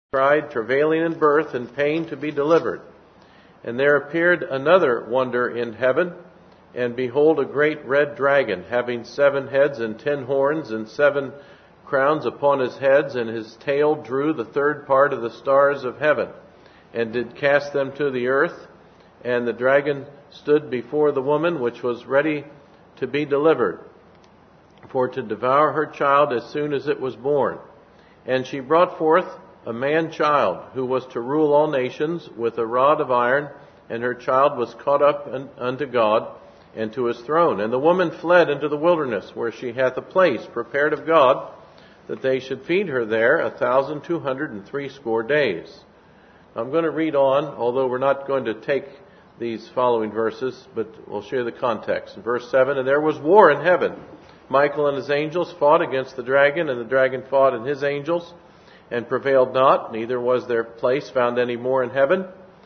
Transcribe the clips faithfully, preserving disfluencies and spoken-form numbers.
cried, travailing in birth and pain to be delivered. And there appeared another wonder in heaven, and behold, a great red dragon, having seven heads and ten horns, and seven crowns upon his heads, and his tail drew the third part of the stars of heaven, and did cast them to the earth. And the dragon stood before the woman, which was ready to be delivered, for to devour her child as soon as it was born. And she brought forth a man-child, who was to rule all nations with a rod of iron, and her child was caught up unto God and to his throne. And the woman fled into the wilderness, where she hath a place prepared of God, that they should feed her there a thousand two hundred and threescore days. I'm going to read on, although we're not going to take these following verses, but we'll share the context. In verse seven, and there was war in heaven. Michael and his angels fought against the dragon, and the dragon fought and his angels, and prevailed not, neither was their place found any more in heaven.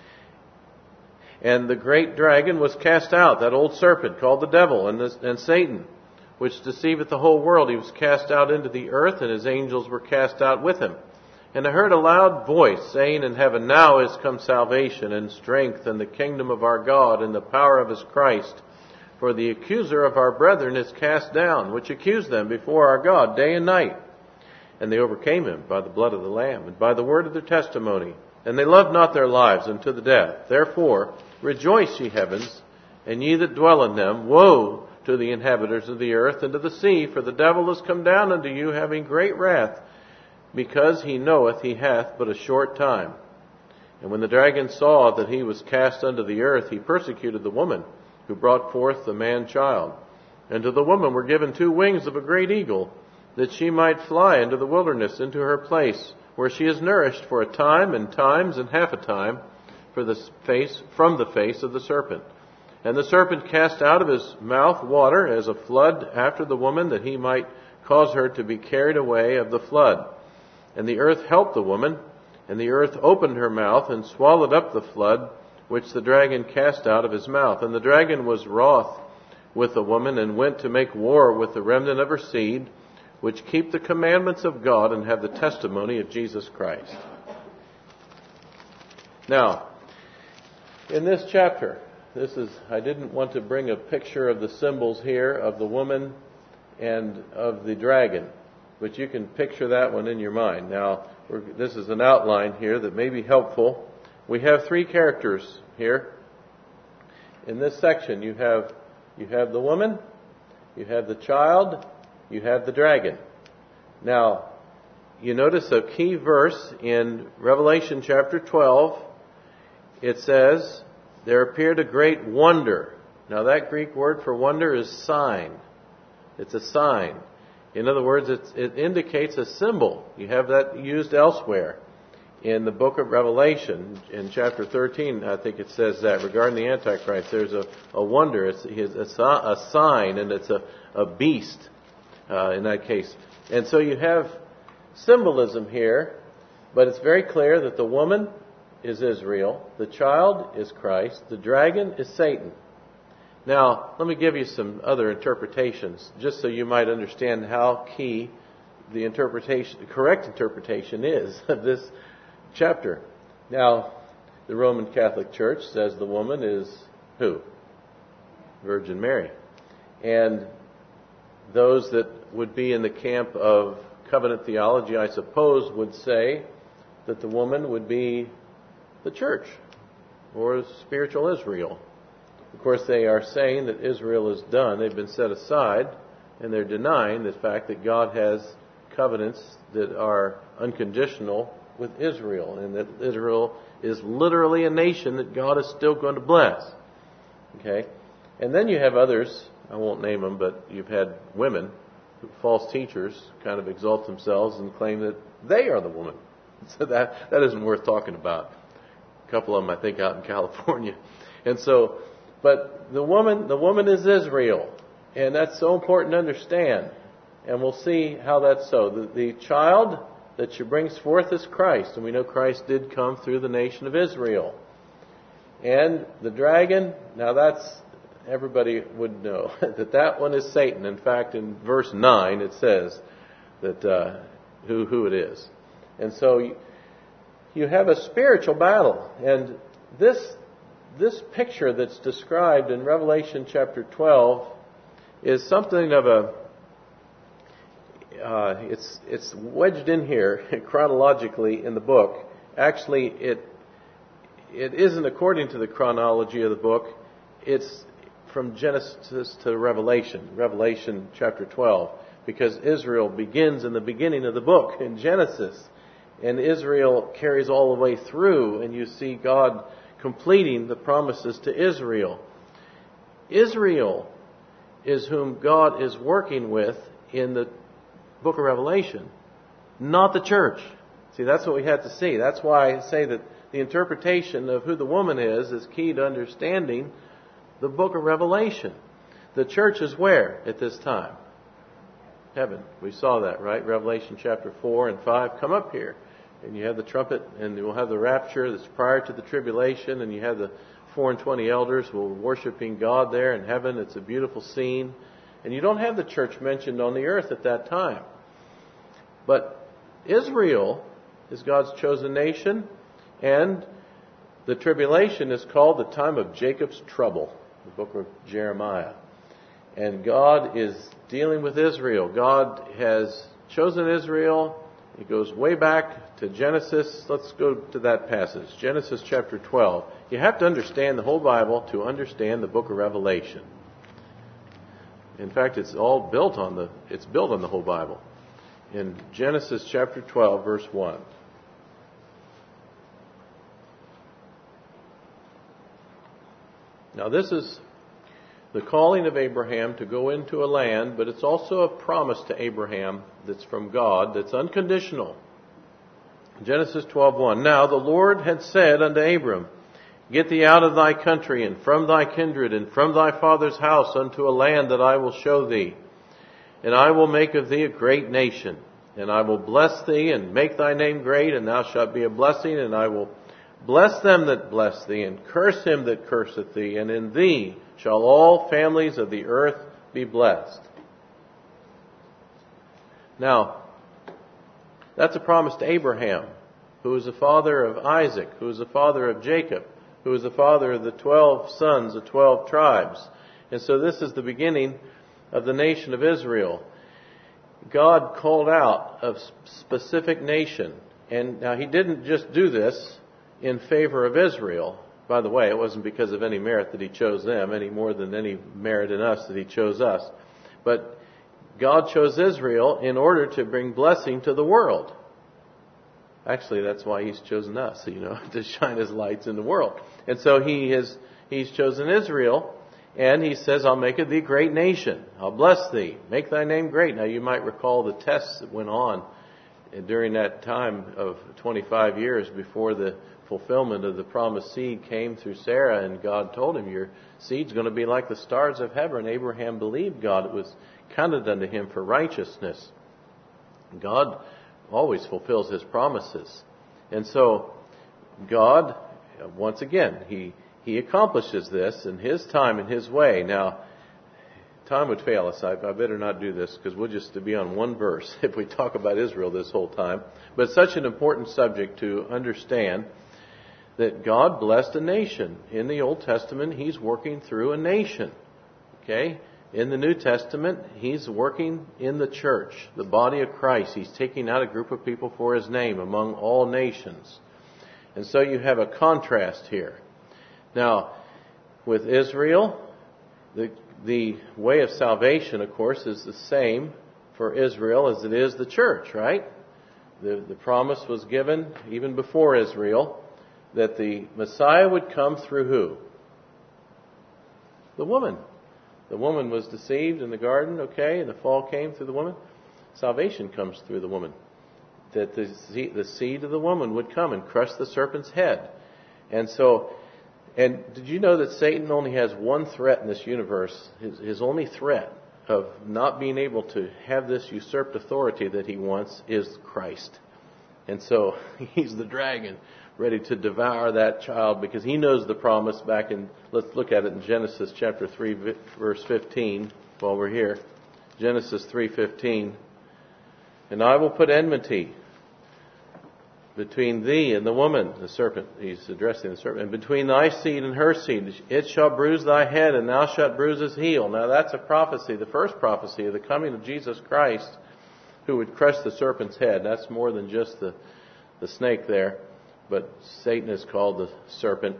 And the great dragon was cast out, that old serpent called the devil and, the, and Satan, which deceiveth the whole world. He was cast out into the earth, and his angels were cast out with him. And I heard a loud voice saying in heaven, Now is come salvation and strength and the kingdom of our God and the power of his Christ. For the accuser of our brethren is cast down, which accused them before our God day and night. And they overcame him by the blood of the Lamb and by the word of their testimony. And they loved not their lives unto the death. Therefore rejoice, ye heavens, and ye that dwell in them. Woe to the inhabitants of the earth and to the sea, for the devil is come down unto you, having great wrath, because he knoweth he hath but a short time. And when the dragon saw that he was cast unto the earth, he persecuted the woman who brought forth the man-child. And to the woman were given two wings of a great eagle, that she might fly into the wilderness, into her place, where she is nourished for a time and times and half a time for the face, from the face of the serpent. And the serpent cast out of his mouth water as a flood after the woman, that he might cause her to be carried away of the flood. And the earth helped the woman, and the earth opened her mouth and swallowed up the flood, which the dragon cast out of his mouth. And the dragon was wroth with the woman, and went to make war with the remnant of her seed, which keep the commandments of God and have the testimony of Jesus Christ. Now, in this chapter, this is, I didn't want to bring a picture of the symbols here of the woman and of the dragon, but you can picture that one in your mind. Now, we're, this is an outline here that may be helpful. We have three characters here. In this section, you have, you have the woman, you have the child, you have the dragon. Now, you notice a key verse in Revelation chapter twelve. It says, there appeared a great wonder. Now, that Greek word for wonder is sign. It's a sign. In other words, it's, it indicates a symbol. You have that used elsewhere in the book of Revelation. In chapter thirteen, I think it says that regarding the Antichrist, there's a, a wonder. It's, it's a, a sign, and it's a, a beast. Uh, in that case. And so you have symbolism here, but it's very clear that the woman is Israel, the child is Christ, the dragon is Satan. Now, let me give you some other interpretations, just so you might understand how key the interpretation, the correct interpretation is of this chapter. Now, the Roman Catholic Church says the woman is who? Virgin Mary. And those that would be in the camp of covenant theology, I suppose, would say that the woman would be the church, or spiritual Israel. Of course, they are saying that Israel is done. They've been set aside, and they're denying the fact that God has covenants that are unconditional with Israel, and that Israel is literally a nation that God is still going to bless. Okay? And then you have others, I won't name them, but you've had women, false teachers, kind of exalt themselves and claim that they are the woman. So that, that isn't worth talking about. A couple of them, I think, out in California. And so, but the woman, the woman is Israel. And that's so important to understand. And we'll see how that's so. The, the child that she brings forth is Christ. And we know Christ did come through the nation of Israel. And the dragon, now that's, everybody would know that that one is Satan. In fact, in verse nine, it says that uh, who who it is. And so you have a spiritual battle. And this this picture that's described in Revelation chapter twelve is something of a uh, it's it's wedged in here chronologically in the book. Actually, it it isn't according to the chronology of the book. It's from Genesis to Revelation, Revelation chapter twelve, because Israel begins in the beginning of the book in Genesis, and Israel carries all the way through, and you see God completing the promises to Israel. Israel is whom God is working with in the book of Revelation, not the church. See, that's what we have to see. That's why I say that the interpretation of who the woman is is key to understanding the book of Revelation. The church is where at this time? Heaven. We saw that, right? Revelation chapter four and five. Come up here. And you have the trumpet, and you'll have the rapture that's prior to the tribulation, and you have the four and twenty elders who are worshiping God there in heaven. It's a beautiful scene. And you don't have the church mentioned on the earth at that time. But Israel is God's chosen nation, and the tribulation is called the time of Jacob's trouble, the book of Jeremiah. And God is dealing with Israel. God has chosen Israel. It goes way back to Genesis. Let's go to that passage. Genesis chapter twelve. You have to understand the whole Bible to understand the book of Revelation. In fact, it's all built on the, it's built on the whole Bible. In Genesis chapter twelve, verse one. Now this is the calling of Abraham to go into a land, but it's also a promise to Abraham that's from God, that's unconditional. Genesis twelve one. Now the Lord had said unto Abram, Get thee out of thy country, and from thy kindred, and from thy father's house, unto a land that I will show thee. And I will make of thee a great nation, and I will bless thee, and make thy name great, and thou shalt be a blessing, and I will bless them that bless thee, and curse him that curseth thee, and in thee shall all families of the earth be blessed. Now, that's a promise to Abraham, who is the father of Isaac, who is the father of Jacob, who is the father of the twelve sons of twelve tribes. And so this is the beginning of the nation of Israel. God called out a specific nation. And now He didn't just do this in favor of Israel. By the way, it wasn't because of any merit that He chose them, any more than any merit in us that He chose us. But God chose Israel in order to bring blessing to the world. Actually, that's why He's chosen us, you know, to shine His lights in the world. And so He has, He's chosen Israel, and He says, I'll make of thee a great nation. I'll bless thee. Make thy name great. Now, you might recall the tests that went on during that time of twenty-five years before the fulfillment of the promised seed came through Sarah, and God told him, your seed's going to be like the stars of heaven. Abraham believed God. It was counted unto him for righteousness. God always fulfills His promises. And so God, once again, He He accomplishes this in His time and His way. Now, time would fail us. I, I better not do this because we'll just be on one verse if we talk about Israel this whole time. But it's such an important subject to understand that God blessed a nation. In the Old Testament, He's working through a nation. Okay? In the New Testament, He's working in the church, the body of Christ. He's taking out a group of people for His name among all nations. And so you have a contrast here. Now, with Israel, the the way of salvation, of course, is the same for Israel as it is the church, right? The, the promise was given even before Israel that the Messiah would come through who? The woman. The woman was deceived in the garden, okay, and the fall came through the woman. Salvation comes through the woman. That the seed, the seed of the woman would come and crush the serpent's head. And so, and did you know that Satan only has one threat in this universe? His, his only threat of not being able to have this usurped authority that he wants is Christ. And so he's the dragon, ready to devour that child because he knows the promise back in, let's look at it in Genesis chapter three, verse fifteen, while we're here. Genesis three fifteen. And I will put enmity between thee and the woman, the serpent, he's addressing the serpent, and between thy seed and her seed, it shall bruise thy head, and thou shalt bruise his heel. Now that's a prophecy, the first prophecy of the coming of Jesus Christ, who would crush the serpent's head. That's more than just the, the snake there, but Satan is called the serpent.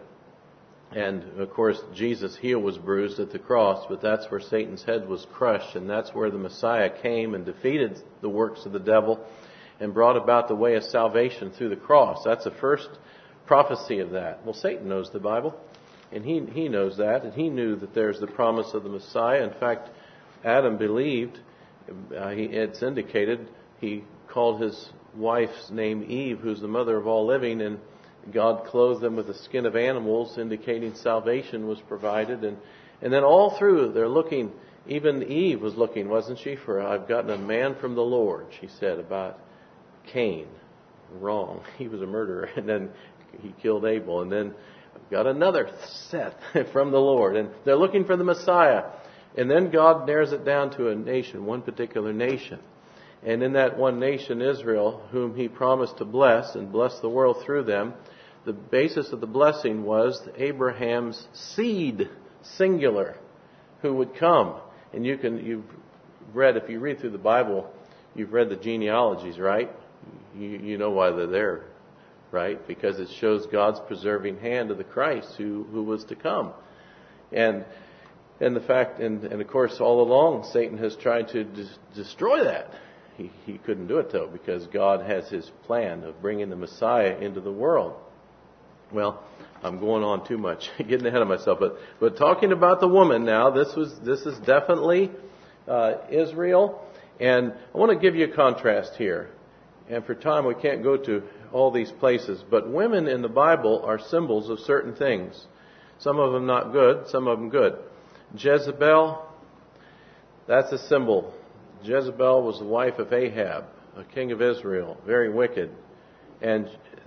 And of course, Jesus' heel was bruised at the cross, but that's where Satan's head was crushed, and that's where the Messiah came and defeated the works of the devil and brought about the way of salvation through the cross. That's the first prophecy of that. Well, Satan knows the Bible, and he he knows that, and he knew that there's the promise of the Messiah. In fact, Adam believed, uh, he, it's indicated, he called his wife's name Eve, who's the mother of all living, and God clothed them with the skin of animals, indicating salvation was provided. And, and then all through, they're looking, even Eve was looking, wasn't she, for I've gotten a man from the Lord, she said about Cain. Wrong. He was a murderer, and then he killed Abel, and then got another Seth from the Lord. And they're looking for the Messiah. And then God narrows it down to a nation, one particular nation. And in that one nation, Israel, whom he promised to bless and bless the world through them, the basis of the blessing was Abraham's seed, singular, who would come. And you can, you've read, if you read through the Bible, you've read the genealogies, right? You, you know why they're there, right? Because it shows God's preserving hand of the Christ who, who was to come. And and the fact, and, and of course, all along, Satan has tried to des- destroy that. He, he couldn't do it, though, because God has his plan of bringing the Messiah into the world. Well, I'm going on too much, getting ahead of myself. But but talking about the woman now, this was this is definitely uh, Israel. And I want to give you a contrast here. And for time, we can't go to all these places. But women in the Bible are symbols of certain things. Some of them not good, some of them good. Jezebel, that's a symbol. Jezebel was the wife of Ahab, a king of Israel, very wicked. And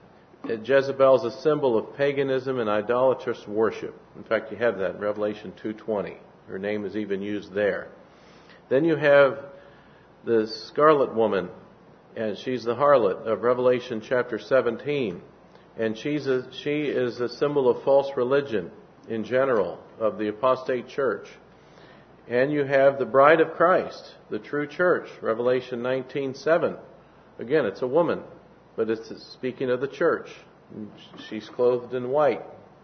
Jezebel is a symbol of paganism and idolatrous worship. In fact, you have that in Revelation two twenty. Her name is even used there. Then you have the scarlet woman, and she's the harlot of Revelation chapter seventeen. And she's a, she is a symbol of false religion in general, of the apostate church. And you have the bride of Christ, the true church, Revelation nineteen seven. Again, it's a woman, but it's speaking of the church. She's clothed in white.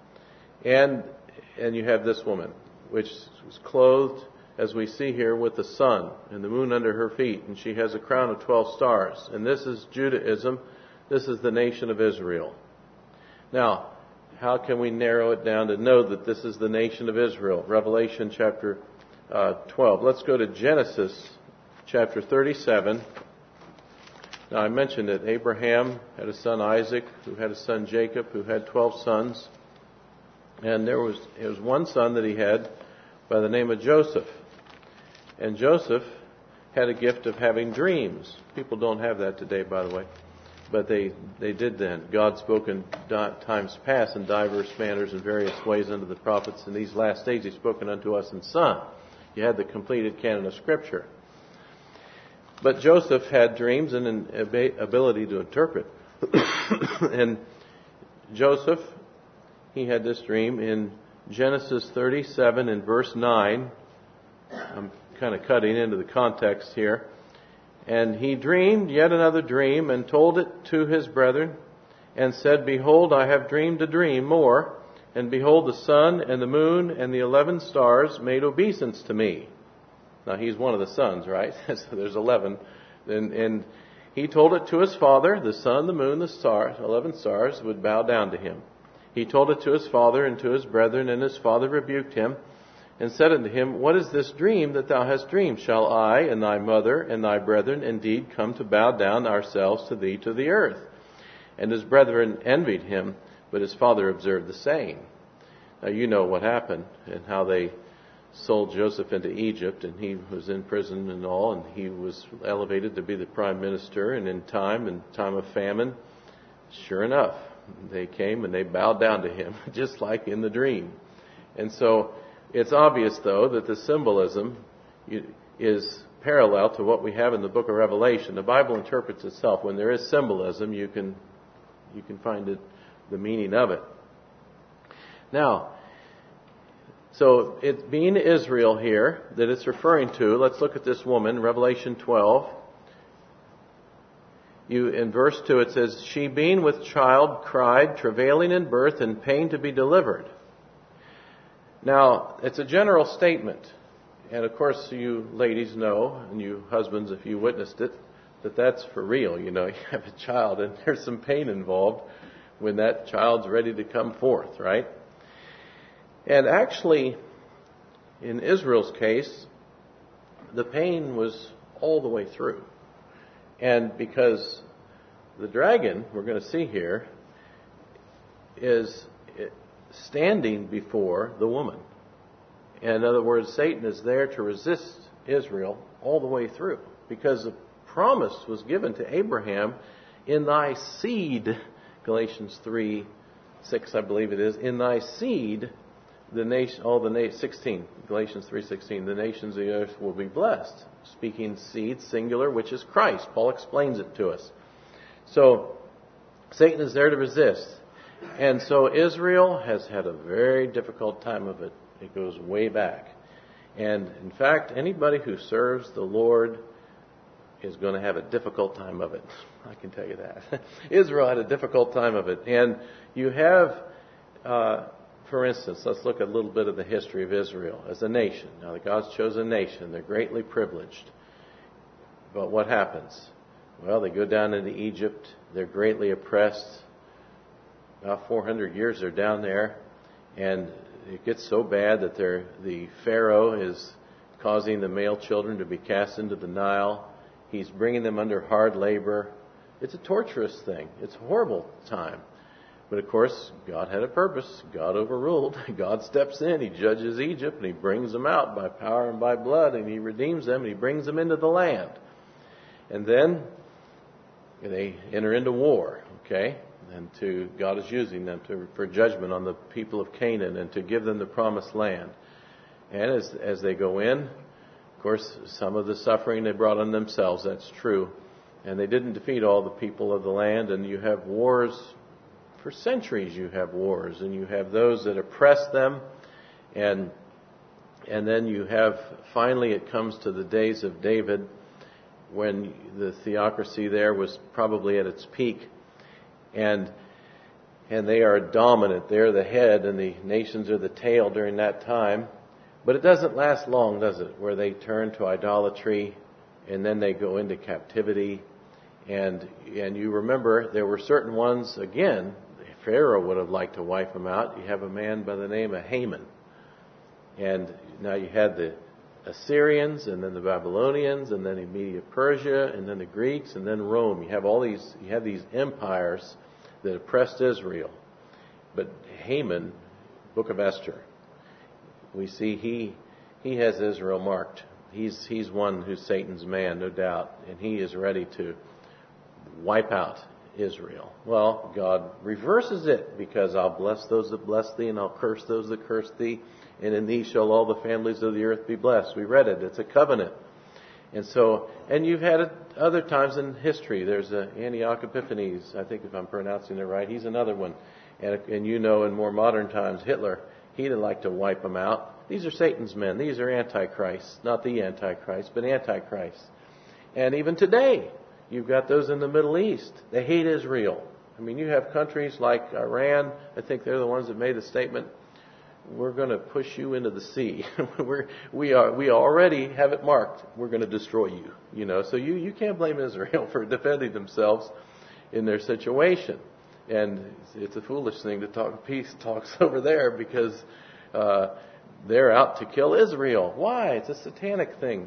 And and you have this woman, which is clothed, as we see here, with the sun and the moon under her feet. And she has a crown of twelve stars. And this is Judaism. This is the nation of Israel. Now, how can we narrow it down to know that this is the nation of Israel? Revelation chapter uh, twelve. Let's go to Genesis chapter thirty-seven. Now, I mentioned that Abraham had a son Isaac, who had a son Jacob, who had twelve sons. And there was, there was one son that he had by the name of Joseph. And Joseph had a gift of having dreams. People don't have that today, by the way. But they, they did then. God spoke in times past in diverse manners and various ways unto the prophets. In these last days He's spoken unto us in Son. You had the completed canon of Scripture. But Joseph had dreams and an ability to interpret. And Joseph, he had this dream in Genesis thirty-seven in verse nine. I'm kind of cutting into the context here. And he dreamed yet another dream and told it to his brethren and said, Behold, I have dreamed a dream more. And behold, the sun and the moon and the eleven stars made obeisance to me. Now, he's one of the sons, right? So there's eleven. And, and he told it to his father, the sun, the moon, the stars, eleven stars would bow down to him. He told it to his father and to his brethren, and his father rebuked him and said unto him, What is this dream that thou hast dreamed? Shall I and thy mother and thy brethren indeed come to bow down ourselves to thee to the earth? And his brethren envied him, but his father observed the saying. Now you know what happened and how they sold Joseph into Egypt, and he was in prison and all, and he was elevated to be the prime minister. And in time, in time of famine, sure enough, they came and they bowed down to him, just like in the dream. And so it's obvious, though, that the symbolism is parallel to what we have in the book of Revelation. The Bible interprets itself. When there is symbolism, you can you can find it, the meaning of it. Now, so it being Israel here that it's referring to, let's look at this woman, Revelation twelve. You, in verse two it says, she being with child cried, travailing in birth and pain to be delivered. Now, it's a general statement. And of course, you ladies know, and you husbands, if you witnessed it, that that's for real. You know, you have a child and there's some pain involved when that child's ready to come forth, right? And actually, in Israel's case, the pain was all the way through. And because the dragon, we're going to see here, is standing before the woman. In other words, Satan is there to resist Israel all the way through. Because the promise was given to Abraham, in thy seed, Galatians three six, I believe it is, in thy seed, the nation, all the na- sixteen, Galatians three sixteen, the nations of the earth will be blessed. Speaking seed, singular, which is Christ. Paul explains it to us. So, Satan is there to resist. And so Israel has had a very difficult time of it. It goes way back. And in fact, anybody who serves the Lord is going to have a difficult time of it. I can tell you that. Israel had a difficult time of it. And you have, uh, for instance, let's look at a little bit of the history of Israel as a nation. Now, the God's chosen nation. They're greatly privileged. But what happens? Well, they go down into Egypt. They're greatly oppressed. About four hundred years they're down there. And it gets so bad that they're, the Pharaoh is causing the male children to be cast into the Nile. He's bringing them under hard labor. It's a torturous thing. It's a horrible time. But of course, God had a purpose. God overruled. God steps in. He judges Egypt and He brings them out by power and by blood, and He redeems them and He brings them into the land. And then they enter into war, okay? And to God is using them to, for judgment on the people of Canaan and to give them the promised land. And as as they go in, of course, some of the suffering they brought on themselves, that's true. And they didn't defeat all the people of the land, and you have wars. For centuries you have wars, and you have those that oppress them, and and then you have, finally it comes to the days of David, when the theocracy there was probably at its peak, and and they are dominant. They're the head, and the nations are the tail during that time. But it doesn't last long, does it? Where they turn to idolatry, and then they go into captivity, and and you remember there were certain ones, again, Pharaoh would have liked to wipe them out. You have a man by the name of Haman. And now you had the Assyrians, and then the Babylonians, and then immediate Persia, and then the Greeks, and then Rome. You have all these, you have these empires that oppressed Israel. But Haman, Book of Esther, we see he he has Israel marked. He's he's one who's Satan's man, no doubt, and he is ready to wipe out Israel. Well, God reverses it, because I'll bless those that bless thee, and I'll curse those that curse thee, and in thee shall all the families of the earth be blessed. We read it. It's a covenant. And so, and you've had it other times in history. There's a Antioch Epiphanes, I think if I'm pronouncing it right. He's another one. And, and you know, in more modern times, Hitler, he'd like to wipe them out. These are Satan's men. These are antichrists. Not the antichrist, but antichrists. And even today, you've got those in the Middle East. They hate Israel. I mean, you have countries like Iran. I think they're the ones that made the statement, we're going to push you into the sea. We're, we are, we already have it marked. We're going to destroy you. You know, so you, you can't blame Israel for defending themselves in their situation. And it's a foolish thing to talk peace talks over there, because uh, they're out to kill Israel. Why? It's a satanic thing.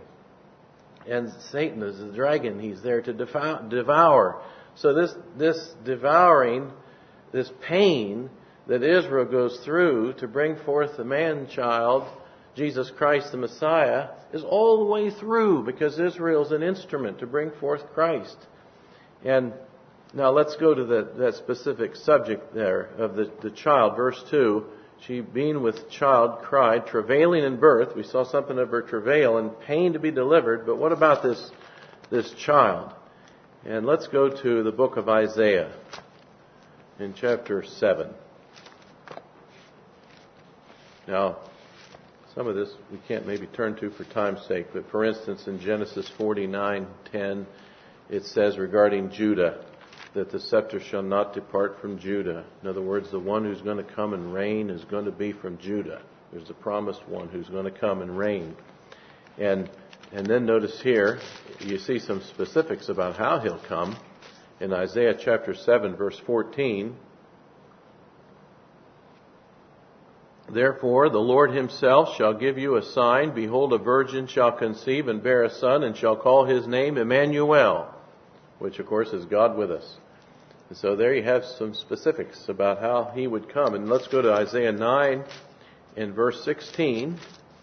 And Satan is the dragon. He's there to devour. So this this devouring, this pain that Israel goes through to bring forth the man-child, Jesus Christ the Messiah, is all the way through, because Israel is an instrument to bring forth Christ. And now let's go to the, that specific subject there of the, the child. Verse two, she being with child cried, travailing in birth. We saw something of her travail and pain to be delivered. But what about this, this child? And let's go to the book of Isaiah. in chapter seven. Now, some of this we can't maybe turn to for time's sake, but for instance, in Genesis forty-nine ten, it says regarding Judah that the scepter shall not depart from Judah. In other words, the one who's going to come and reign is going to be from Judah. There's the promised one who's going to come and reign. And and then notice here, you see some specifics about how he'll come. In Isaiah chapter seven, verse fourteen, therefore the Lord himself shall give you a sign. Behold, a virgin shall conceive and bear a son, and shall call his name Emmanuel, which of course is God with us. And so there you have some specifics about how he would come. And let's go to Isaiah nine in verse sixteen.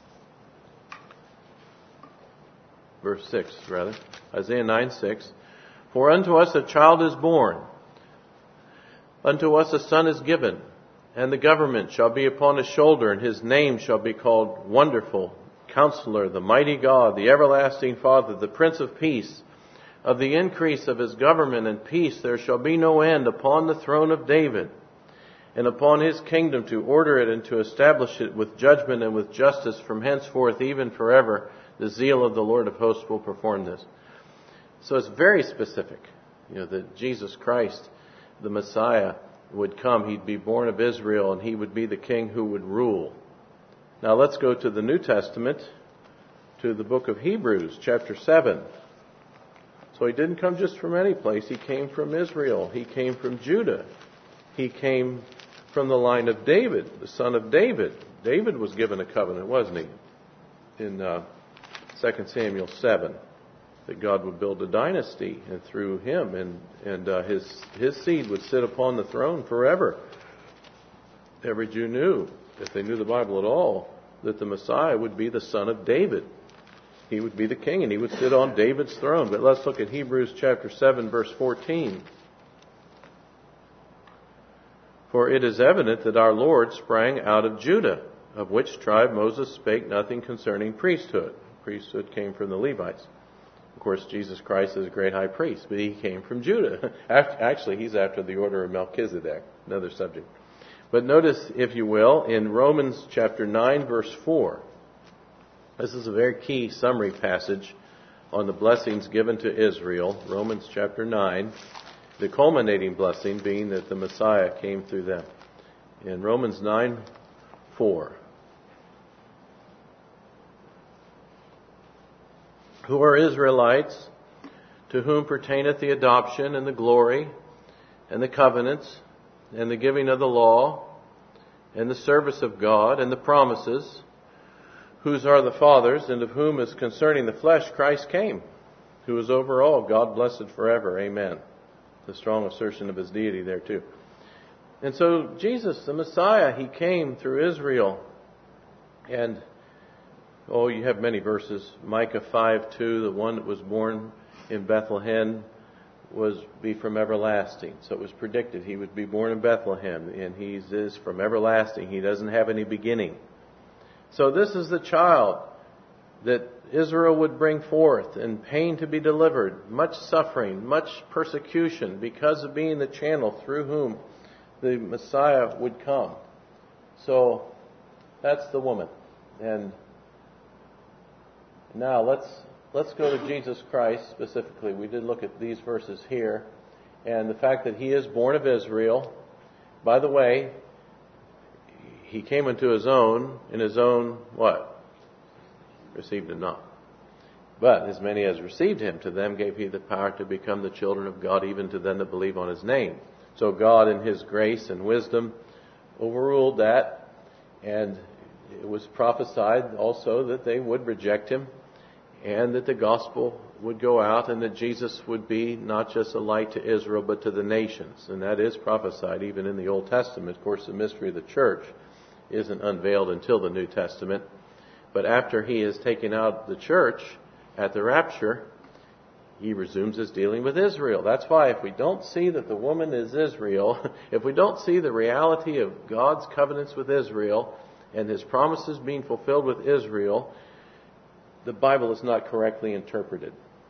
Verse six, rather. Isaiah nine six. For unto us a child is born, unto us a son is given, and the government shall be upon his shoulder, and his name shall be called Wonderful, Counselor, the Mighty God, the Everlasting Father, the Prince of Peace. Of the increase of his government and peace there shall be no end upon the throne of David, and upon his kingdom, to order it and to establish it with judgment and with justice from henceforth even forever. The zeal of the Lord of hosts will perform this. So it's very specific, you know, that Jesus Christ, the Messiah, would come. He'd be born of Israel, and he would be the king who would rule. Now let's go to the New Testament, to the book of Hebrews, chapter seven. So he didn't come just from any place. He came from Israel. He came from Judah. He came from the line of David, the son of David. David was given a covenant, wasn't he? In uh, Second Samuel seven, that God would build a dynasty, and through him, and and uh, his his seed would sit upon the throne forever. Every Jew knew, if they knew the Bible at all, that the Messiah would be the son of David. He would be the king, and he would sit on David's throne. But let's look at Hebrews chapter seven, verse fourteen. For it is evident that our Lord sprang out of Judah, of which tribe Moses spake nothing concerning priesthood. Priesthood came from the Levites. Of course, Jesus Christ is a great high priest, but he came from Judah. Actually, he's after the order of Melchizedek, another subject. But notice, if you will, in Romans chapter nine, verse four. This is a very key summary passage on the blessings given to Israel. Romans chapter nine, the culminating blessing being that the Messiah came through them. In Romans nine four. Who are Israelites, to whom pertaineth the adoption and the glory and the covenants and the giving of the law and the service of God and the promises, whose are the fathers, and of whom is concerning the flesh Christ came, who is over all, God blessed forever. Amen. The strong assertion of his deity there too. And so Jesus, the Messiah, he came through Israel. And oh, you have many verses. Micah five two, the one that was born in Bethlehem was be from everlasting. So it was predicted he would be born in Bethlehem, and he is from everlasting. He doesn't have any beginning. So this is the child that Israel would bring forth, and pain to be delivered, much suffering, much persecution, because of being the channel through whom the Messiah would come. So that's the woman. And now let's let's go to Jesus Christ specifically. We did look at these verses here, and the fact that he is born of Israel. By the way, he came into his own, and his own what? Received him not. But as many as received him, to them gave he the power to become the children of God, even to them that believe on his name. So God, in his grace and wisdom, overruled that, and it was prophesied also that they would reject him, and that the gospel would go out, and that Jesus would be not just a light to Israel, but to the nations. And that is prophesied even in the Old Testament. Of course, the mystery of the church isn't unveiled until the New Testament. But after he has taken out the church at the rapture, he resumes his dealing with Israel. That's why if we don't see that the woman is Israel, if we don't see the reality of God's covenants with Israel and his promises being fulfilled with Israel, the Bible is not correctly interpreted.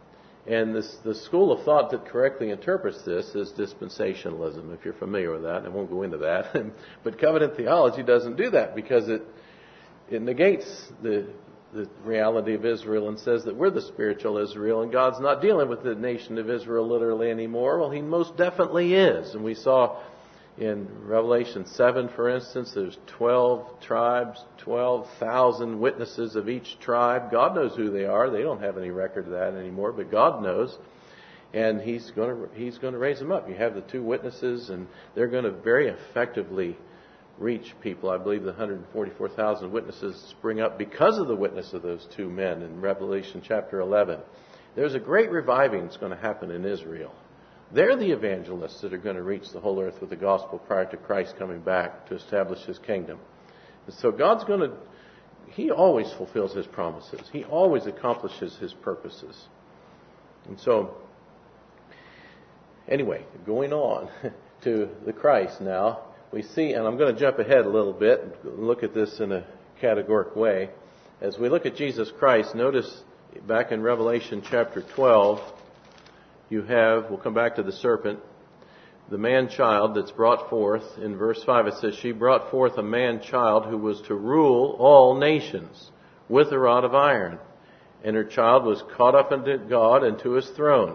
And this, the school of thought that correctly interprets this is dispensationalism, if you're familiar with that. I won't go into that. But covenant theology doesn't do that because it it negates the the reality of Israel and says that we're the spiritual Israel and God's not dealing with the nation of Israel literally anymore. Well, He most definitely is. And we saw in Revelation seven, for instance, there's twelve tribes, twelve thousand witnesses of each tribe. God knows who they are. They don't have any record of that anymore, but God knows. And He's going to, He's going to raise them up. You have the two witnesses, and they're going to very effectively reach people. I believe the one hundred forty-four thousand witnesses spring up because of the witness of those two men in Revelation chapter eleven. There's a great reviving that's going to happen in Israel. They're the evangelists that are going to reach the whole earth with the gospel prior to Christ coming back to establish His kingdom. And so God's going to, He always fulfills His promises. He always accomplishes His purposes. And so, anyway, going on to the Christ now, we see, and I'm going to jump ahead a little bit and look at this in a categoric way. As we look at Jesus Christ, notice back in Revelation chapter twelve, you have, we'll come back to the serpent, the man-child that's brought forth. In verse five it says, she brought forth a man-child who was to rule all nations with a rod of iron. And her child was caught up unto God and to His throne.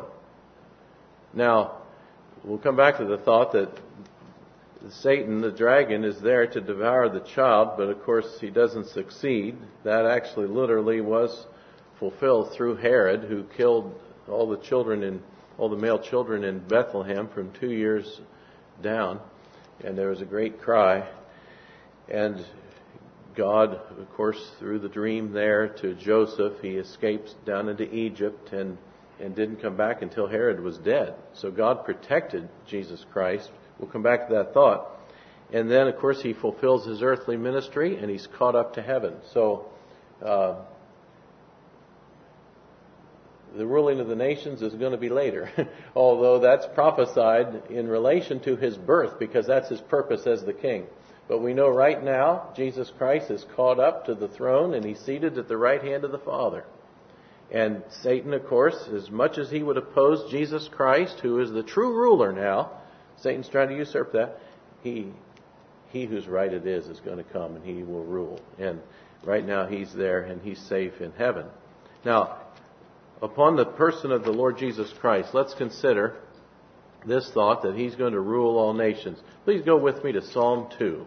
Now, we'll come back to the thought that Satan, the dragon, is there to devour the child, but of course he doesn't succeed. That actually literally was fulfilled through Herod, who killed all the children in all the male children in Bethlehem from two years down. And there was a great cry. And God, of course, through the dream there to Joseph, he escapes down into Egypt and, and didn't come back until Herod was dead. So God protected Jesus Christ. We'll come back to that thought. And then, of course, he fulfills his earthly ministry and he's caught up to heaven. So, uh, the ruling of the nations is going to be later, although that's prophesied in relation to his birth because that's his purpose as the king. But we know right now Jesus Christ is caught up to the throne and he's seated at the right hand of the Father. And Satan, of course, as much as he would oppose Jesus Christ, who is the true ruler now, Satan's trying to usurp that, he he whose right it is is going to come and he will rule. And right now he's there and he's safe in heaven. Now, upon the person of the Lord Jesus Christ, let's consider this thought that he's going to rule all nations. Please go with me to Psalm two.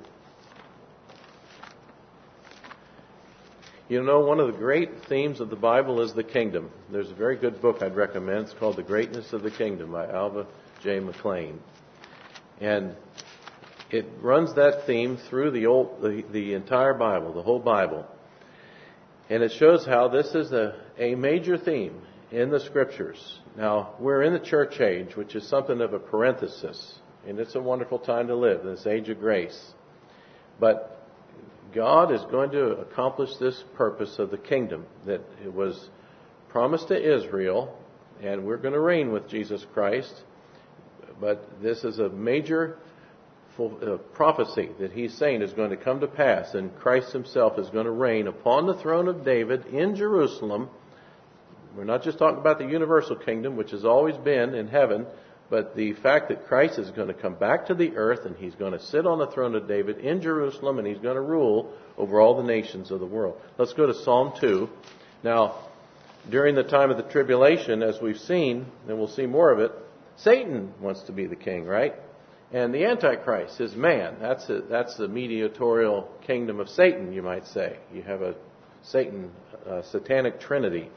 You know, one of the great themes of the Bible is the kingdom. There's a very good book I'd recommend. It's called The Greatness of the Kingdom by Alva J. McLean. And it runs that theme through the, old, the, the entire Bible, the whole Bible. And it shows how this is a, a major theme in the Scriptures. Now, we're in the church age, which is something of a parenthesis. And it's a wonderful time to live, this age of grace. But God is going to accomplish this purpose of the kingdom that it was promised to Israel. And we're going to reign with Jesus Christ. But this is a major Uh, prophecy that he's saying is going to come to pass, and Christ himself is going to reign upon the throne of David in Jerusalem. We're not just talking about the universal kingdom, which has always been in heaven, but the fact that Christ is going to come back to the earth and he's going to sit on the throne of David in Jerusalem and he's going to rule over all the nations of the world. Let's go to Psalm two. Now, during the time of the tribulation, as we've seen, and we'll see more of it, Satan wants to be the king, right? And the Antichrist is man. That's a, that's the mediatorial kingdom of Satan, you might say. You have a Satan, a satanic trinity.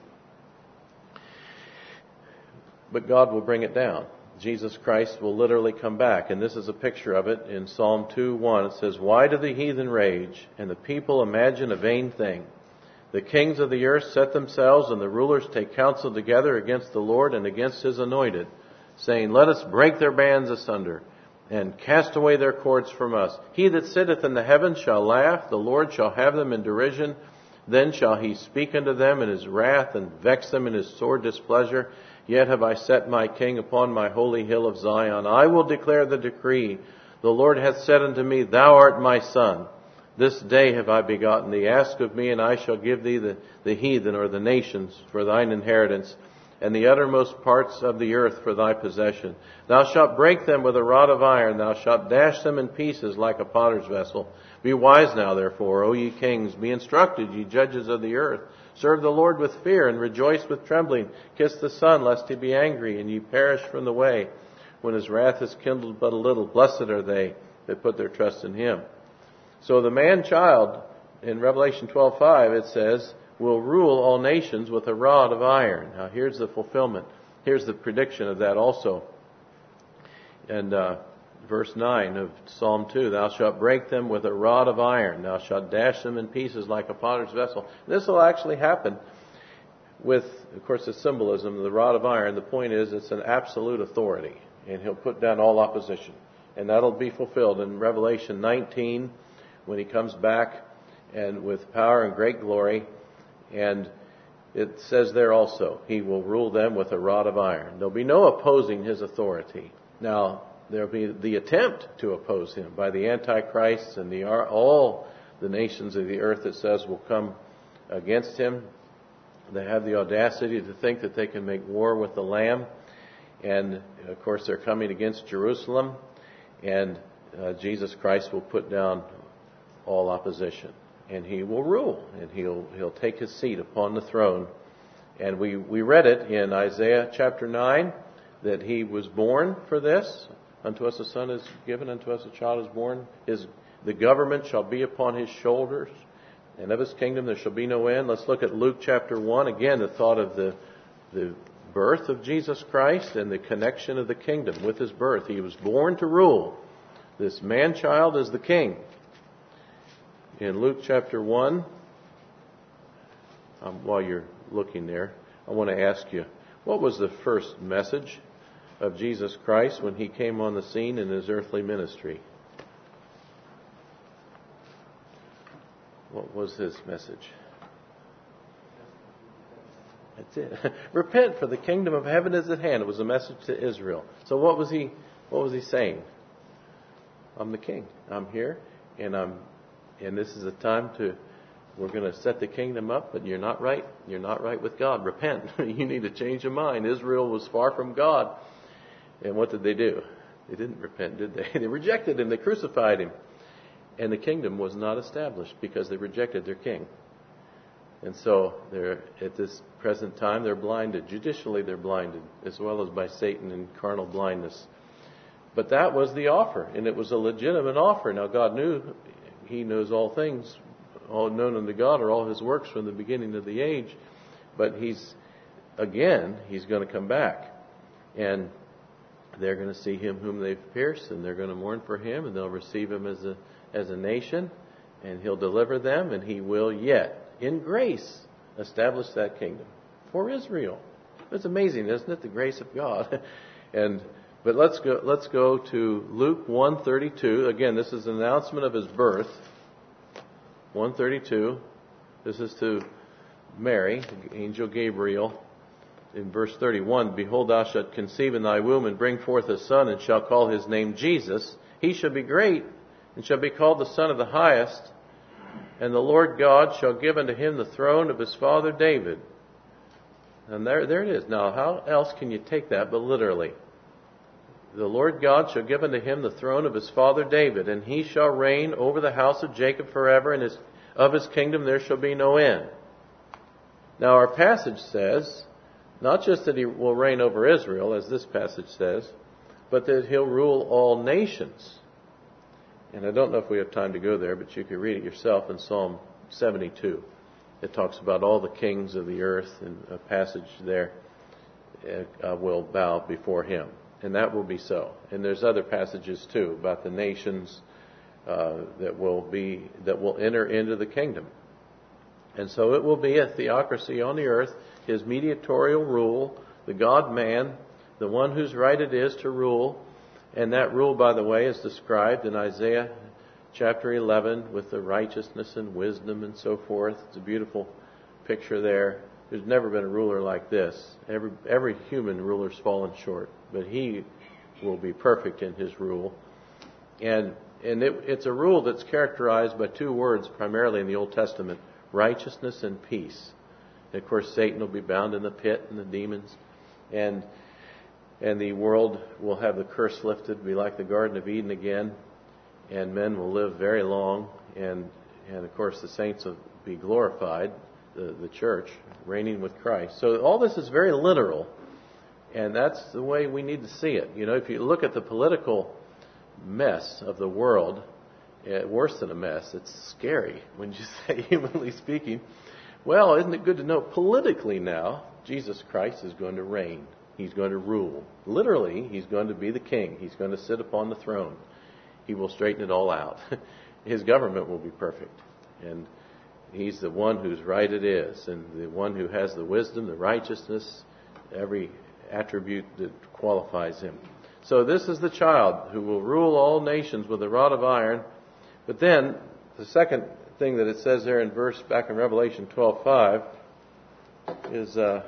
But God will bring it down. Jesus Christ will literally come back. And this is a picture of it in Psalm two one. It says, "Why do the heathen rage, and the people imagine a vain thing? The kings of the earth set themselves, and the rulers take counsel together against the Lord and against his anointed, saying, Let us break their bands asunder, and cast away their cords from us. He that sitteth in the heavens shall laugh, the Lord shall have them in derision. Then shall he speak unto them in his wrath, and vex them in his sore displeasure. Yet have I set my king upon my holy hill of Zion. I will declare the decree. The Lord hath said unto me, Thou art my son. This day have I begotten thee. Ask of me, and I shall give thee the, the heathen or the nations for thine inheritance, and the uttermost parts of the earth for thy possession. Thou shalt break them with a rod of iron. Thou shalt dash them in pieces like a potter's vessel. Be wise now, therefore, O ye kings. Be instructed, ye judges of the earth. Serve the Lord with fear, and rejoice with trembling. Kiss the Son, lest he be angry, and ye perish from the way, when his wrath is kindled but a little. Blessed are they that put their trust in him. So the man-child, in Revelation twelve five, it says, will rule all nations with a rod of iron. Now here's the fulfillment. Here's the prediction of that also. And uh, verse nine of Psalm two, thou shalt break them with a rod of iron. Thou shalt dash them in pieces like a potter's vessel. This will actually happen with, of course, the symbolism of the rod of iron. The point is it's an absolute authority. And he'll put down all opposition. And that'll be fulfilled in Revelation nineteen when he comes back and with power and great glory. And it says there also, he will rule them with a rod of iron. There'll be no opposing his authority. Now, there'll be the attempt to oppose him by the Antichrist and the all the nations of the earth, it says, will come against him. They have the audacity to think that they can make war with the Lamb. And, of course, they're coming against Jerusalem. And uh, Jesus Christ will put down all opposition. And he will rule, and he'll he'll take his seat upon the throne. And we, we read it in Isaiah chapter nine, that he was born for this. Unto us a son is given, unto us a child is born. His, the government shall be upon his shoulders, and of his kingdom there shall be no end. Let's look at Luke chapter one. Again, the thought of the, the birth of Jesus Christ and the connection of the kingdom with his birth. He was born to rule. This man-child is the king. In Luke chapter one, um, while you're looking there, I want to ask you, what was the first message of Jesus Christ when he came on the scene in his earthly ministry? What was his message? That's it. Repent, for the kingdom of heaven is at hand. It was a message to Israel. So what was he, what was he saying? I'm the king. I'm here, and I'm And this is a time to, we're going to set the kingdom up, but you're not right. You're not right with God. Repent. You need to change your mind. Israel was far from God. And what did they do? They didn't repent, did they? They rejected him. They crucified him. And the kingdom was not established because they rejected their king. And so they're, at this present time, they're blinded. Judicially, they're blinded, as well as by Satan and carnal blindness. But that was the offer, and it was a legitimate offer. Now, God knew, he knows all things, all known unto God are all his works from the beginning of the age. But he's, again, he's going to come back. And they're going to see him whom they've pierced, and they're going to mourn for him, and they'll receive him as a as a nation, and he'll deliver them, and he will yet, in grace, establish that kingdom for Israel. It's amazing, isn't it? The grace of God. and But let's go let's go to Luke one thirty-two. Again, this is an announcement of his birth. one thirty-two. This is to Mary, angel Gabriel. In verse thirty-one, behold, thou shalt conceive in thy womb and bring forth a son, and shall call his name Jesus. He shall be great, and shall be called the Son of the Highest. And the Lord God shall give unto him the throne of his father David. And there, there it is. Now, how else can you take that but literally? The Lord God shall give unto him the throne of his father David, and he shall reign over the house of Jacob forever, and his, of his kingdom there shall be no end. Now, our passage says, not just that he will reign over Israel, as this passage says, but that he'll rule all nations. And I don't know if we have time to go there, but you can read it yourself in Psalm seventy-two. It talks about all the kings of the earth, and a passage there uh, will bow before him. And that will be so. And there's other passages too about the nations uh, that will be that will enter into the kingdom. And so it will be a theocracy on the earth, his mediatorial rule, the God-man, the one whose right it is to rule. And that rule, by the way, is described in Isaiah chapter eleven with the righteousness and wisdom and so forth. It's a beautiful picture there. There's never been a ruler like this. Every every human ruler's fallen short, but he will be perfect in his rule. And and it, it's a rule that's characterized by two words primarily in the Old Testament: righteousness and peace. And of course, Satan will be bound in the pit, and the demons. and and the world will have the curse lifted, be like the Garden of Eden again, and men will live very long, and and of course the saints will be glorified, the, the church, reigning with Christ. So all this is very literal, and that's the way we need to see it. You know, if you look at the political mess of the world, uh, worse than a mess, it's scary when you say, humanly speaking. Well, isn't it good to know politically now, Jesus Christ is going to reign. He's going to rule. Literally, He's going to be the king. He's going to sit upon the throne. He will straighten it all out. His government will be perfect. And He's the one whose right it is, and the one who has the wisdom, the righteousness, every attribute that qualifies Him. So this is the child who will rule all nations with a rod of iron. But then, the second thing that it says there in verse, back in Revelation twelve five, is uh,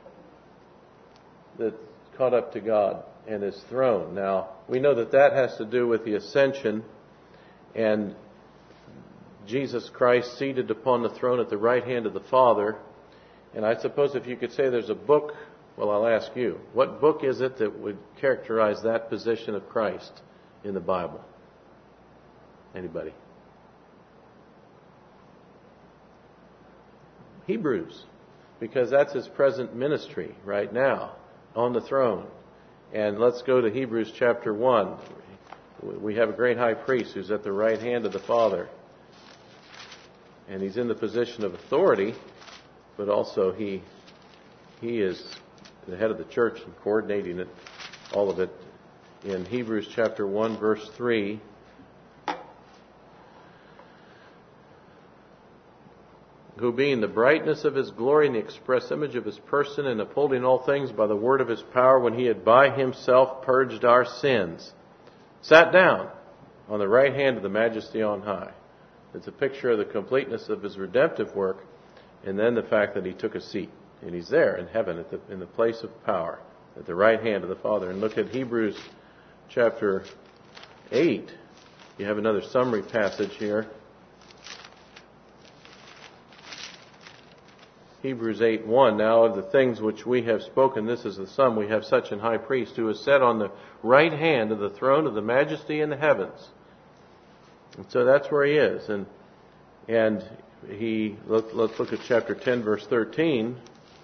that caught up to God and His throne. Now, we know that that has to do with the ascension and Jesus Christ seated upon the throne at the right hand of the Father. And I suppose if you could say there's a book, well, I'll ask you, what book is it that would characterize that position of Christ in the Bible? Anybody? Hebrews, because that's His present ministry right now on the throne. And let's go to Hebrews chapter one. We have a great high priest who's at the right hand of the Father. And He's in the position of authority, but also he he is the head of the church and coordinating it, all of it. In Hebrews chapter one, verse three, who being the brightness of His glory and the express image of His person, and upholding all things by the word of His power, when He had by Himself purged our sins, sat down on the right hand of the Majesty on high. It's a picture of the completeness of His redemptive work, and then the fact that He took a seat. And He's there in heaven at the, in the place of power, at the right hand of the Father. And look at Hebrews chapter eight. You have another summary passage here. Hebrews eight one. Now of the things which we have spoken, this is the sum. We have such an high priest who is set on the right hand of the throne of the Majesty in the heavens. And so that's where He is. And and he let, let's look at chapter ten, verse thirteen.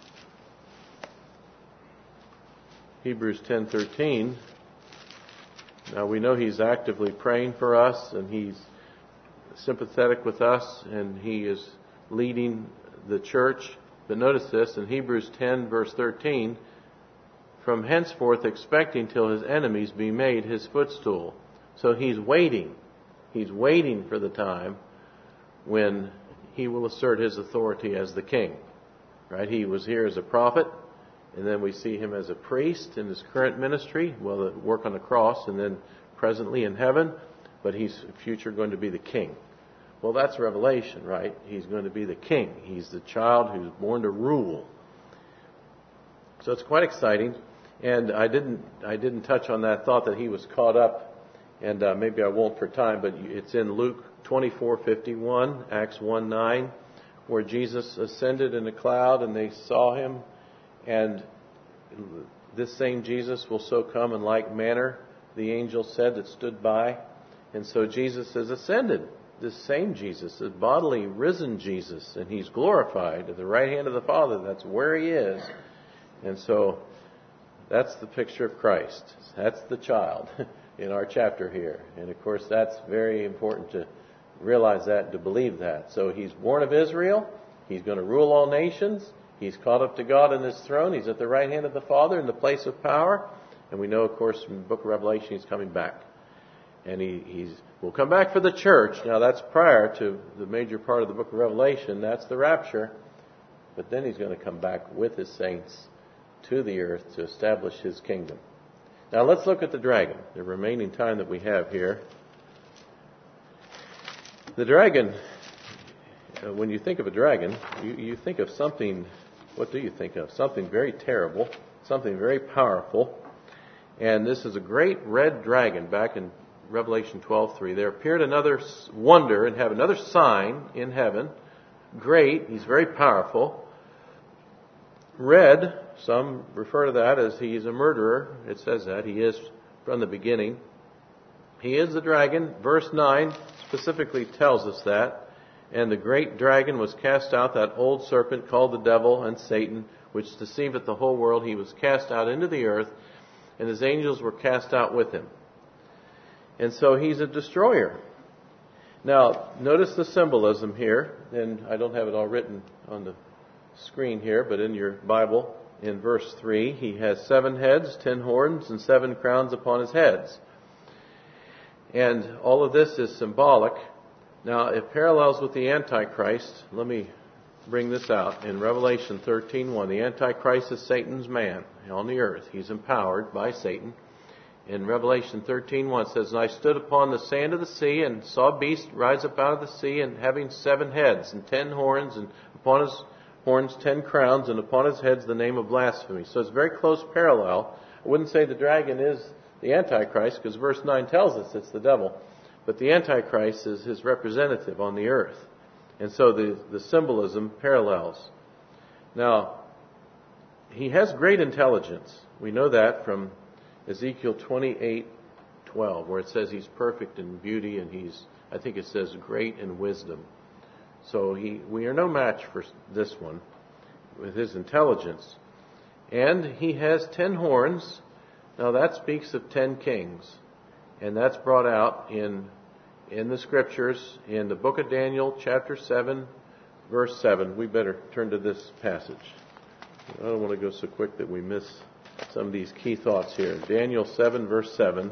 Hebrews ten thirteen. Now we know He's actively praying for us, and He's sympathetic with us, and He is leading the church. But notice this in Hebrews ten, verse thirteen. From henceforth expecting till His enemies be made His footstool. So He's waiting. He's waiting for the time when He will assert His authority as the king. Right? He was here as a prophet, and then we see Him as a priest in His current ministry, well, the work on the cross, and then presently in heaven, but He's future going to be the king. Well, that's Revelation, right? He's going to be the king. He's the child who's born to rule. So it's quite exciting. And I didn't I didn't touch on that thought that He was caught up, and uh, maybe I won't for time, but it's in Luke twenty-four fifty-one, Acts one nine, where Jesus ascended in a cloud and they saw Him, and this same Jesus will so come in like manner, the angel said that stood by. And so Jesus has ascended. This same Jesus, the bodily risen Jesus, and He's glorified at the right hand of the Father. That's where He is. And so that's the picture of Christ. That's the child in our chapter here. And of course that's very important to realize that and to believe that. So He's born of Israel. He's going to rule all nations. He's caught up to God in His throne. He's at the right hand of the Father in the place of power. And we know, of course, from the book of Revelation, He's coming back. And he he's, will come back for the church. Now that's prior to the major part of the book of Revelation. That's the rapture. But then He's going to come back with His saints to the earth to establish His kingdom. Now let's look at the dragon, the remaining time that we have here. The dragon, uh, when you think of a dragon, you, you think of something, what do you think of? Something very terrible, something very powerful. And this is a great red dragon. Back in Revelation twelve three, there appeared another wonder and have another sign in heaven. Great, he's very powerful. red, some refer to that as he's a murderer. It says that. He is from the beginning. He is the dragon. Verse nine specifically tells us that. And the great dragon was cast out, that old serpent called the devil and Satan, which deceiveth the whole world. He was cast out into the earth, and his angels were cast out with him. And so he's a destroyer. Now, notice the symbolism here, and I don't have it all written on the screen here, but in your Bible, in verse three, he has seven heads, ten horns, and seven crowns upon his heads. And all of this is symbolic. Now, it parallels with the Antichrist. Let me bring this out. In Revelation thirteen one, the Antichrist is Satan's man on the earth. He's empowered by Satan. In Revelation thirteen one, it says, And I stood upon the sand of the sea, and saw a beast rise up out of the sea, and having seven heads, and ten horns, and upon his horns ten crowns, and upon his heads the name of blasphemy. So it's a very close parallel. I wouldn't say the dragon is the Antichrist, because verse nine tells us it's the devil. But the Antichrist is his representative on the earth. And so the, the symbolism parallels. Now, he has great intelligence. We know that from Ezekiel twenty-eight twelve, where it says he's perfect in beauty, and he's, I think it says, great in wisdom. So he, we are no match for this one with his intelligence. And he has ten horns. Now that speaks of ten kings. And that's brought out in in the scriptures in the book of Daniel, chapter seven, verse seven. We better turn to this passage. I don't want to go so quick that we miss some of these key thoughts here. Daniel seven, verse seven.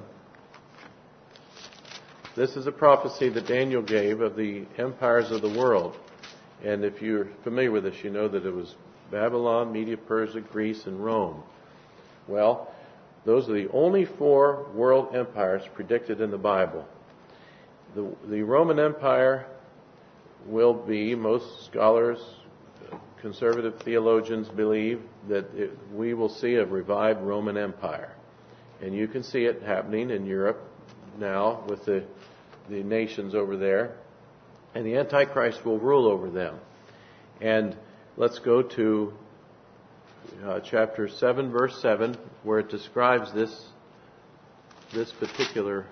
This is a prophecy that Daniel gave of the empires of the world. And if you're familiar with this, you know that it was Babylon, Media, Persia, Greece, and Rome. Well, those are the only four world empires predicted in the Bible. The, the Roman Empire will be, most scholars, conservative theologians believe, that it, we will see a revived Roman Empire. And you can see it happening in Europe now with the, the nations over there. And the Antichrist will rule over them. And let's go to uh, chapter seven, verse seven, where it describes this, this particular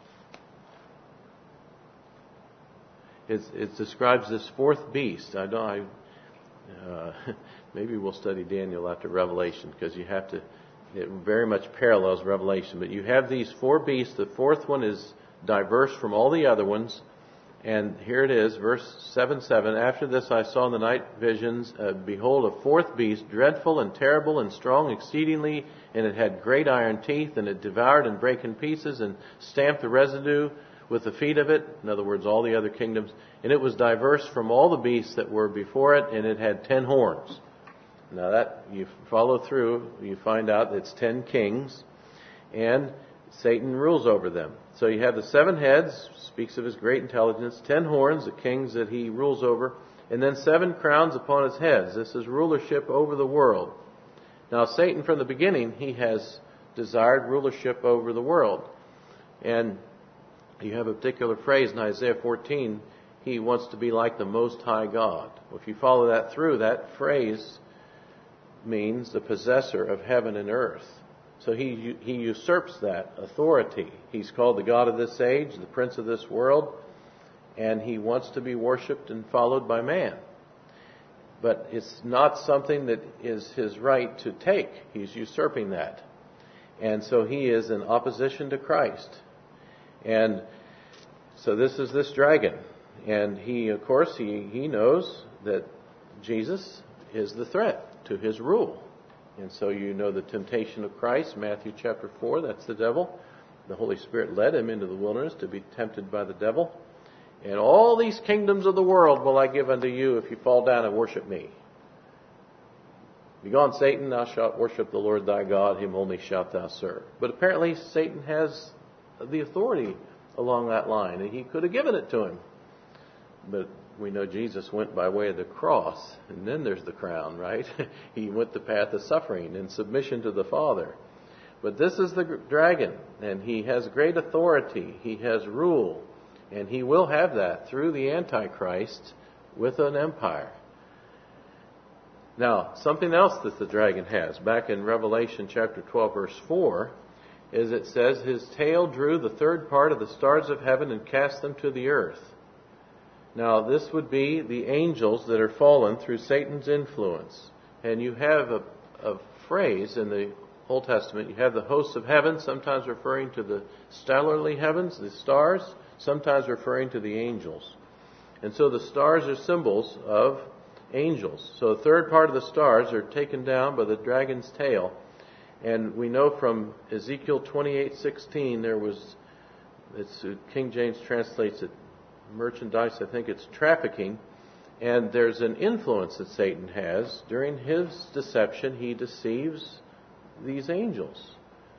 It, it describes this fourth beast. I don't. I, uh, maybe we'll study Daniel after Revelation, because you have to. It very much parallels Revelation. But you have these four beasts. The fourth one is diverse from all the other ones. And here it is, verse seven seven. After this I saw in the night visions, uh, behold, a fourth beast, dreadful and terrible and strong exceedingly, and it had great iron teeth, and it devoured and brake in pieces, and stamped the residue with the feet of it, in other words, all the other kingdoms, and it was diverse from all the beasts that were before it, and it had ten horns. Now that, you follow through, you find out it's ten kings, and Satan rules over them. So you have the seven heads, speaks of his great intelligence, ten horns, the kings that he rules over, and then seven crowns upon his heads. This is rulership over the world. Now Satan, from the beginning, he has desired rulership over the world. And you have a particular phrase in Isaiah fourteen, he wants to be like the Most High God. Well, if you follow that through, that phrase means the possessor of heaven and earth. So he he usurps that authority. He's called the God of this age, the prince of this world, and he wants to be worshipped and followed by man. But it's not something that is his right to take. He's usurping that. And so he is in opposition to Christ. And so this is this dragon. And he, of course, he, he knows that Jesus is the threat to his rule. And so you know the temptation of Christ, Matthew chapter four, that's the devil. The Holy Spirit led him into the wilderness to be tempted by the devil. And all these kingdoms of the world will I give unto you if you fall down and worship me. Begone, Satan, thou shalt worship the Lord thy God, him only shalt thou serve. But apparently Satan has the authority along that line, and he could have given it to him. But we know Jesus went by way of the cross, and then there's the crown, right? He went the path of suffering and submission to the Father. But this is the dragon, and he has great authority. He has rule, and he will have that through the Antichrist with an empire. Now, something else that the dragon has, back in Revelation chapter twelve, verse four, is it says, his tail drew the third part of the stars of heaven and cast them to the earth. Now, this would be the angels that are fallen through Satan's influence. And you have a, a phrase in the Old Testament, you have the hosts of heaven, sometimes referring to the stellarly heavens, the stars, sometimes referring to the angels. And so the stars are symbols of angels. So a third part of the stars are taken down by the dragon's tail. And we know from Ezekiel twenty-eight sixteen, there was, it's, King James translates it merchandise, I think it's trafficking. And there's an influence that Satan has. During his deception, he deceives these angels.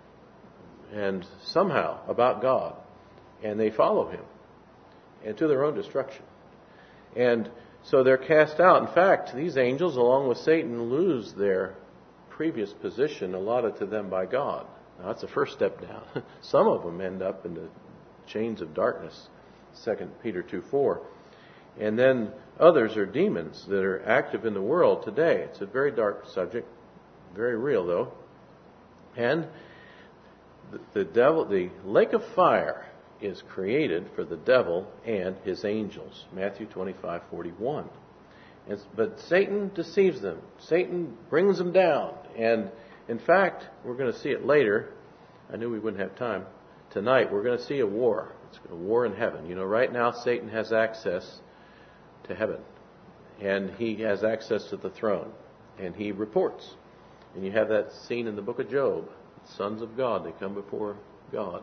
And somehow about God. And they follow him. And to their own destruction. And so they're cast out. In fact, these angels, along with Satan, lose their previous position allotted to them by God. Now, that's the first step down. Some of them end up in the chains of darkness, Second Peter two four. And then others are demons that are active in the world today. It's a very dark subject, very real though. And the, the devil, the lake of fire is created for the devil and his angels. Matthew twenty-five forty-one. And, but Satan deceives them. Satan brings them down. And in fact, we're going to see it later. I knew we wouldn't have time. Tonight, we're going to see a war. It's a war in heaven. You know, right now, Satan has access to heaven. And he has access to the throne. And he reports. And you have that scene in the book of Job. Sons of God, they come before God.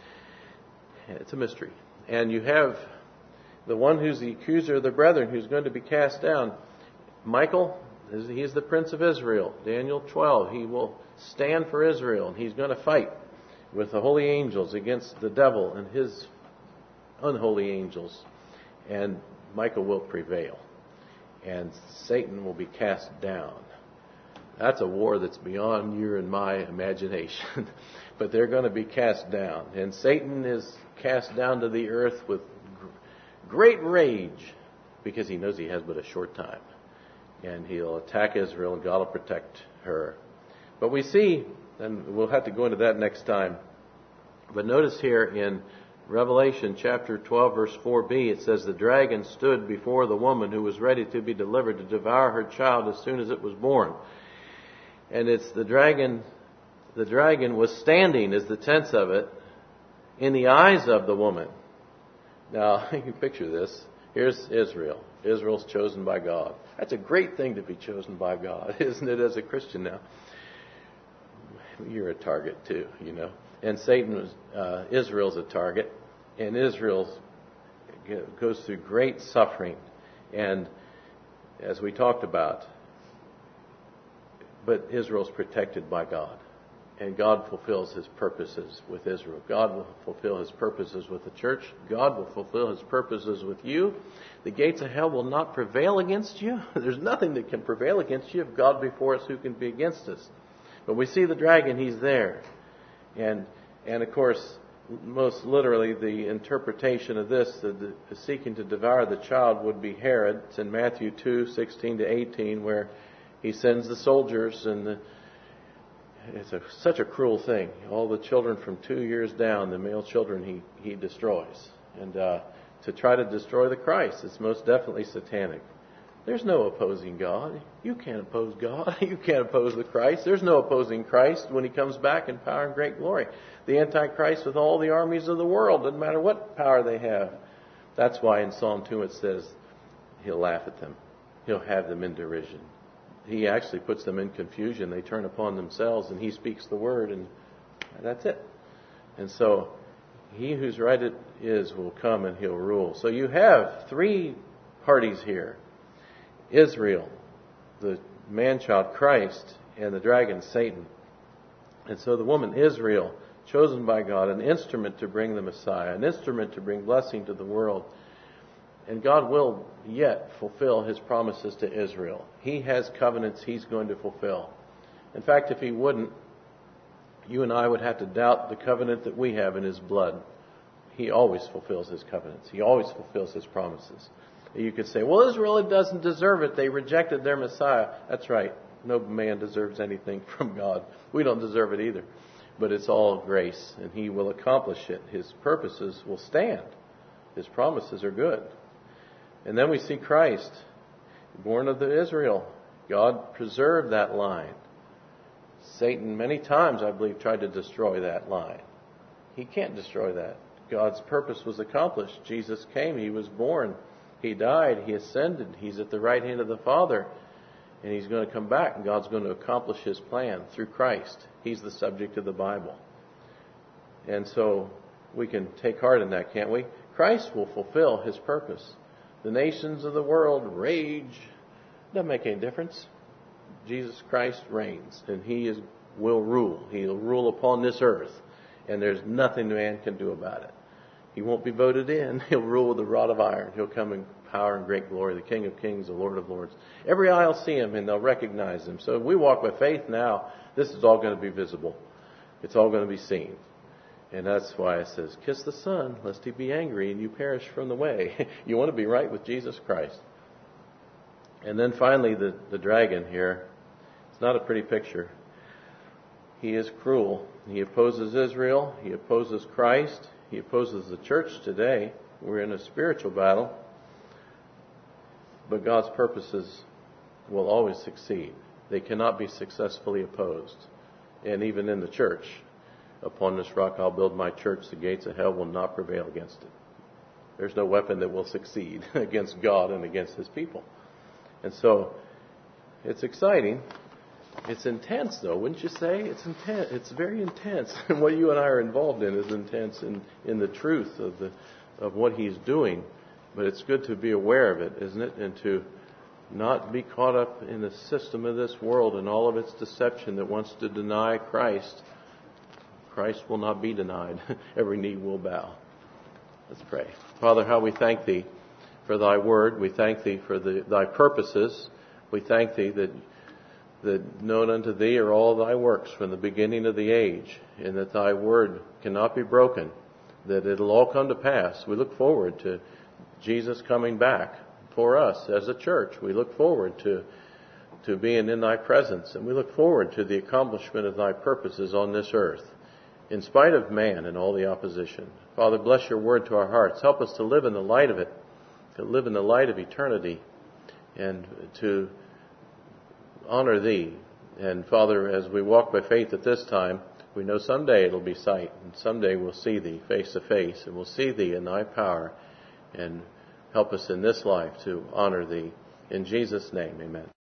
It's a mystery. And you have the one who's the accuser of the brethren, who's going to be cast down. Michael, he's the Prince of Israel. Daniel twelve, he will stand for Israel, and he's going to fight with the holy angels against the devil and his unholy angels. And Michael will prevail. And Satan will be cast down. That's a war that's beyond your and my imagination. But they're going to be cast down. And Satan is cast down to the earth with great rage because he knows he has but a short time. And he'll attack Israel and God will protect her. But we see, and we'll have to go into that next time, but notice here in Revelation chapter twelve verse four b, it says, the dragon stood before the woman who was ready to be delivered to devour her child as soon as it was born. And it's the dragon, the dragon was standing, is the tense of it, in the eyes of the woman. Now, you can picture this. Here's Israel. Israel's chosen by God. That's a great thing to be chosen by God, isn't it, as a Christian now? You're a target too, you know. And Satan was, uh, Israel's a target. And Israel goes through great suffering. And as we talked about, but Israel's protected by God. And God fulfills His purposes with Israel. God will fulfill His purposes with the church. God will fulfill His purposes with you. The gates of hell will not prevail against you. There's nothing that can prevail against you. If God be for us, who can be against us? But we see the dragon, he's there. And, and of course, most literally, the interpretation of this, the, the seeking to devour the child, would be Herod. It's in Matthew two sixteen to eighteen, where he sends the soldiers, and the, it's a, such a cruel thing. All the children from two years down, the male children, he, he destroys. And uh, to try to destroy the Christ, it's most definitely satanic. There's no opposing God. You can't oppose God. You can't oppose the Christ. There's no opposing Christ when He comes back in power and great glory. The Antichrist with all the armies of the world, doesn't matter what power they have. That's why in Psalm two it says He'll laugh at them. He'll have them in derision. He actually puts them in confusion. They turn upon themselves, and He speaks the word, and that's it. And so He whose right it is will come, and He'll rule. So you have three parties here. Israel, the man-child Christ, and the dragon Satan. And so the woman Israel, chosen by God, an instrument to bring the Messiah, an instrument to bring blessing to the world. And God will yet fulfill His promises to Israel. He has covenants He's going to fulfill. In fact, if He wouldn't, you and I would have to doubt the covenant that we have in His blood. He always fulfills His covenants. He always fulfills His promises. You could say, well, Israel doesn't deserve it. They rejected their Messiah. That's right. No man deserves anything from God. We don't deserve it either. But it's all grace, and He will accomplish it. His purposes will stand. His promises are good. And then we see Christ, born of the Israel. God preserved that line. Satan many times, I believe, tried to destroy that line. He can't destroy that. God's purpose was accomplished. Jesus came. He was born. He died. He ascended. He's at the right hand of the Father. And He's going to come back, and God's going to accomplish His plan through Christ. He's the subject of the Bible. And so we can take heart in that, can't we? Christ will fulfill His purpose. The nations of the world rage. Doesn't make any difference. Jesus Christ reigns, and He is will rule. He'll rule upon this earth, and there's nothing man can do about it. He won't be voted in. He'll rule with a rod of iron. He'll come in power and great glory, the King of kings, the Lord of lords. Every eye will see Him, and they'll recognize Him. So if we walk by faith now, this is all going to be visible. It's all going to be seen. And that's why it says, kiss the Son, lest He be angry and you perish from the way. You want to be right with Jesus Christ. And then finally, the, the dragon here. It's not a pretty picture. He is cruel. He opposes Israel. He opposes Christ. He opposes the church today. We're in a spiritual battle. But God's purposes will always succeed. They cannot be successfully opposed. And even in the church, upon this rock I'll build my church. The gates of hell will not prevail against it. There's no weapon that will succeed against God and against His people. And so, it's exciting. It's intense, though, wouldn't you say? It's intense. It's very intense. And what you and I are involved in is intense in, in the truth of the of what He's doing. But it's good to be aware of it, isn't it? And to not be caught up in the system of this world and all of its deception that wants to deny Christ. Christ will not be denied. Every knee will bow. Let's pray. Father, how we thank Thee for Thy word. We thank Thee for the, Thy purposes. We thank Thee that, that known unto Thee are all Thy works from the beginning of the age, and that Thy word cannot be broken, that it'll all come to pass. We look forward to Jesus coming back for us as a church. We look forward to, to being in Thy presence, and we look forward to the accomplishment of Thy purposes on this earth, in spite of man and all the opposition. Father, bless Your word to our hearts. Help us to live in the light of it, to live in the light of eternity, and to honor Thee. And Father, as we walk by faith at this time, we know someday it'll be sight, and someday we'll see Thee face to face, and we'll see Thee in Thy power, and help us in this life to honor Thee. In Jesus' name, amen.